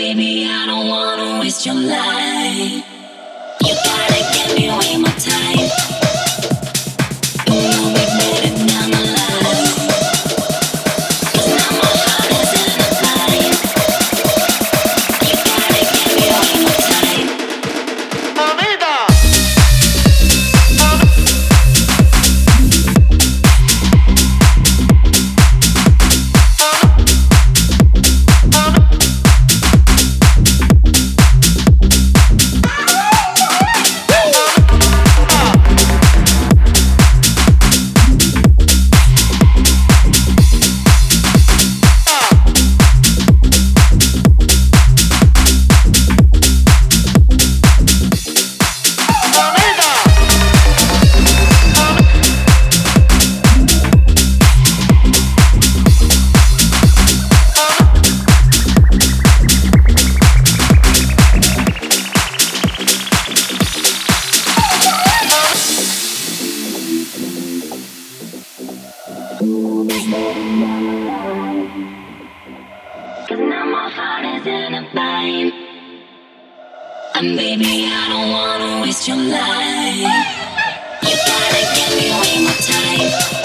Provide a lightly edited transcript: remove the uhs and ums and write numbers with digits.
baby, I don't wanna waste your life. You gotta give me way more time. We'll be better down the line. 'Cause now my heart is in a bind. You gotta give me way more time. Mamita. Cause now my heart is in a bind. And baby, I don't wanna waste your life. You gotta give me way more time.